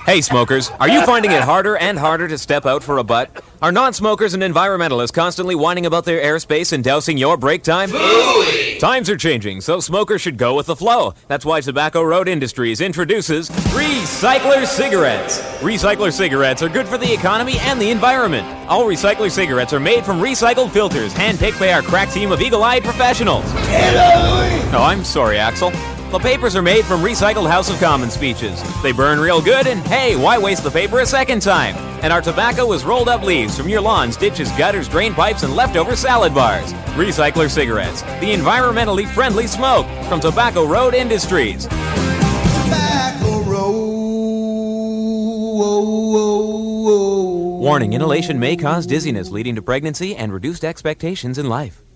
Hey smokers, are you finding it harder and harder to step out for a butt? Are non-smokers and environmentalists constantly whining about their airspace and dousing your break time? Ooh-wee. Times are changing, so smokers should go with the flow. That's why Tobacco Road Industries introduces Recycler Cigarettes. Recycler cigarettes are good for the economy and the environment. All Recycler cigarettes are made from recycled filters, handpicked by our crack team of eagle-eyed professionals. No, I'm sorry, Axel. The papers are made from recycled House of Commons speeches. They burn real good, and hey, why waste the paper a second time? And our tobacco is rolled up leaves from your lawns, ditches, gutters, drain pipes, and leftover salad bars. Recycler Cigarettes, the environmentally friendly smoke from Tobacco Road Industries. Tobacco Road. Warning, inhalation may cause dizziness, leading to pregnancy and reduced expectations in life.